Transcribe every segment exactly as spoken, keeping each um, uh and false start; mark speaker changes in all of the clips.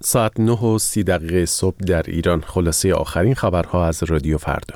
Speaker 1: ساعت نه و سی دقیقه صبح در ایران. خلاصه آخرین خبرها از رادیو فردا.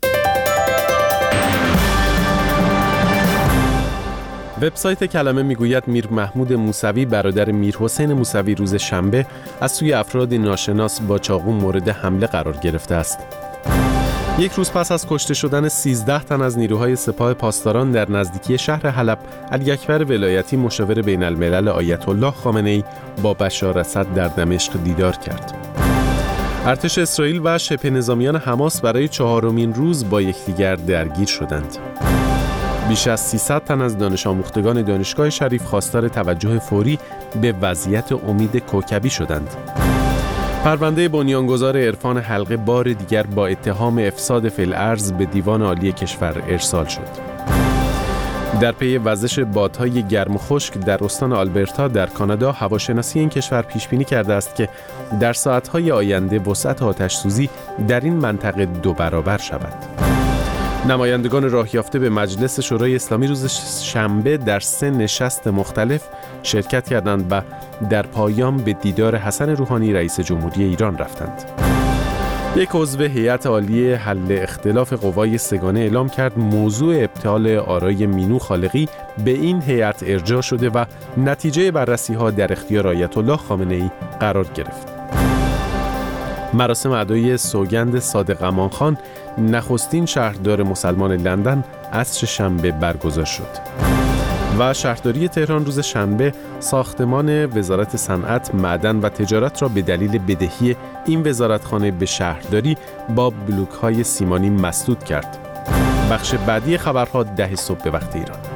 Speaker 1: وبسایت کلمه میگوید میر محمود موسوی برادر میر حسین موسوی روز شنبه از سوی افراد ناشناس با چاقو مورد حمله قرار گرفته است. یک روز پس از کشته شدن سیزده تن از نیروهای سپاه پاسداران در نزدیکی شهر حلب، علی اکبر ولایتی مشاور بین الملل آیت الله خامنه‌ای با بشار اسد در دمشق دیدار کرد. ارتش اسرائیل و شبه نظامیان حماس برای چهارمین روز با یکدیگر درگیر شدند. بیش از سیصد تن از دانش آموختگان دانشگاه شریف خواستار توجه فوری به وضعیت امید کوکبی شدند. پرونده بنیانگذار عرفان حلقه بار دیگر با اتهام افساد فی الارض به دیوان عالی کشور ارسال شد. در پی وزش بادهای گرم و خشک در استان آلبرتا در کانادا، هواشناسی این کشور پیش بینی کرده است که در ساعت‌های آینده وسعت آتش‌سوزی در این منطقه دو برابر شود. نمایندگان راه یافته به مجلس شورای اسلامی روز شنبه در سه نشست مختلف شرکت کردند و در پایان به دیدار حسن روحانی رئیس جمهوری ایران رفتند. یک عضو هیئت عالی حل اختلاف قوای سگانه اعلام کرد موضوع ابطال آرای مینو خالقی به این هیئت ارجاع شده و نتیجه بررسی‌ها در اختیار آیت الله خامنه‌ای قرار گرفت. مراسم ادای سوگند صادق امان خان، نخستین شهردار مسلمان لندن، عصر شنبه برگزار شد. و شهرداری تهران روز شنبه ساختمان وزارت صنعت، معدن و تجارت را به دلیل بدهی این وزارتخانه به شهرداری با بلوک‌های سیمانی مسدود کرد. بخش بعدی خبرها ده صبح به وقت ایران.